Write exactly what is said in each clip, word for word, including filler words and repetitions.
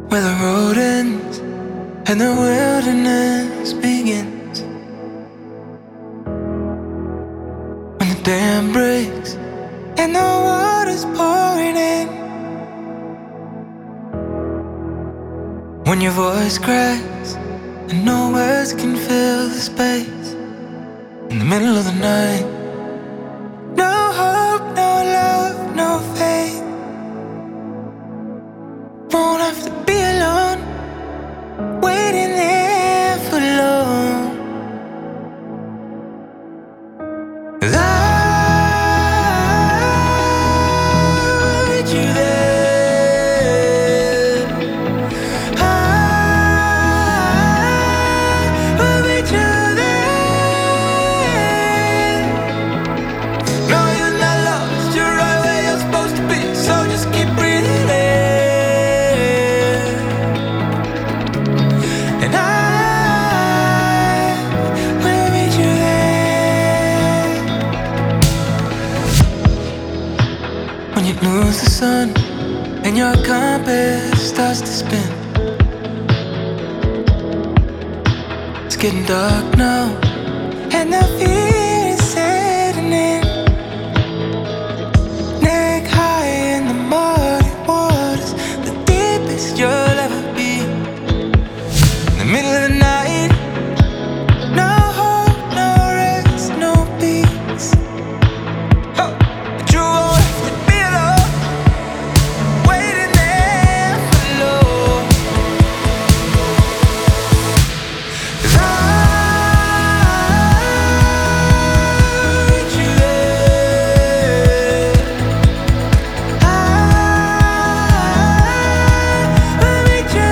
where the road ends and the wilderness begins. When the dam breaks and the water's pouring in. When your voice cracks and no words can fill the space. In the middle of the night, no hope, no love, no faith. Won't have to be alone, waiting there for long. 'Cause I'll meet you there. I will meet you there. No, you're not lost, you're right where you're supposed to be. So just keep breathing in. And I will meet you there. When you lose the sun and your compass starts to spin. It's getting dark now and the fear is setting in. Neck high in the muddy waters, the deepest you'll ever be. In the middle of the night, no hope, no rest, no peace. Oh, but you won't have to be alone, waiting there for long. 'Cause I'll reach you there. I will meet you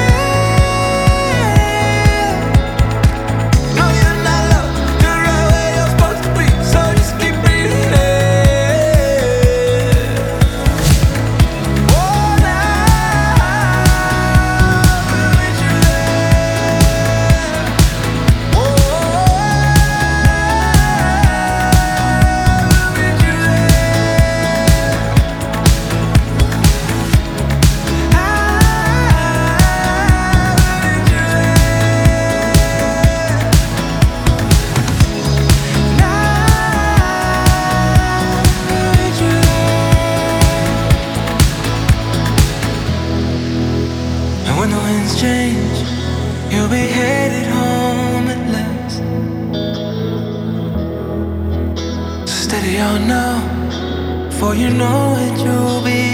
there. No, you're not lost, you're right where you're supposed to be. So just keep breathing in. Oh, now we'll meet you there. Oh, we'll meet you there. I will meet you there. And when the winds change, you'll be headed home at last. So steady on now, for you know it, you'll be